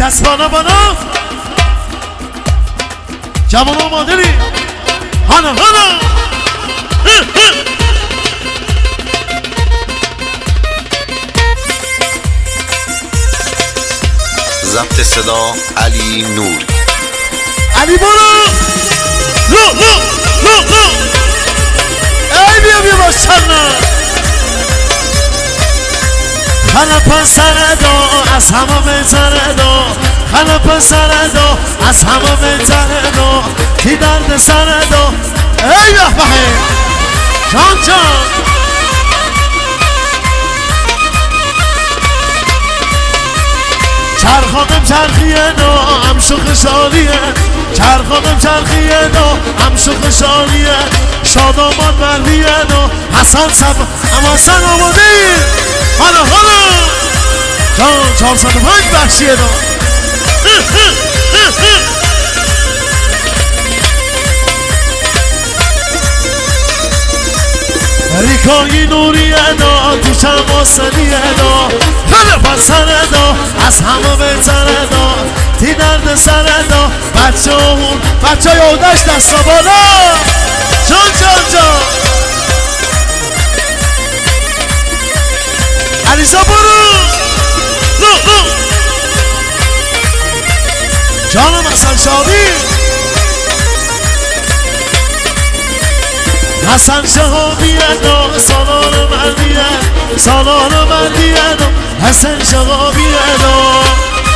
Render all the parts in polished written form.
دست بالا بالا جوان و مادری هانا هانا ضبط صدا علی نوری. علی برو رو ای بیا باشترنا خاله پسر دو از همه بهتره دو خاله پسر دو از همه بهتره دو کی درد سر دو ای بحبه جان چرخانم چرخیه دو هم شوخ شالیه چرخانم چرخیه دو هم شوخ شالیه شادامان مردیه دو حسن سب اما حسن آماده حالا جان 405 بخشیه دو ریکایی نوریه دا توشم آسانیه دا خاله پسر دا از همه بهتره دا تی درد سر دا بچه های اودش دستا بالا جان علیزا برو جانم حسن شاوی حسن شهابیه دو سالار مردیه دو حسن شهابیه دو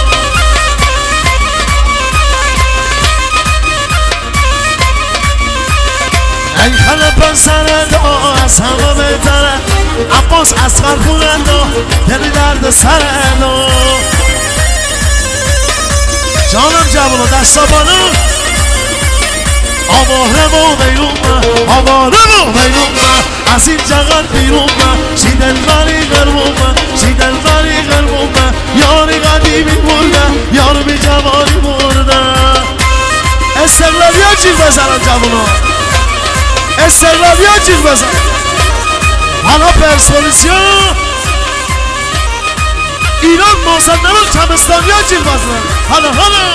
ای خاله پسر دو از همه بهتره عباس اصغر خونه دو دلی درد سر دو جانم جوانو دستا بالا آواره و بیرون از این جغل بیرون چی دلبری قربون یاری قدیمی مرده یار بی جوانی مرده استقلالی ها جیغ بزنن جوانا استقلالی ها جیغ بزن حالا پرسپولیسی ها ایران مازندران کمستانی ها جیغ بزنن حالا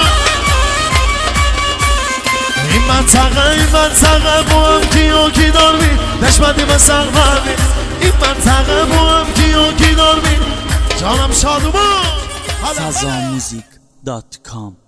این منطقه با هم کی دارمی دشمنی و سرمرمی این منطقه با هم کی دارمی جانم شادومان Sazamusic.com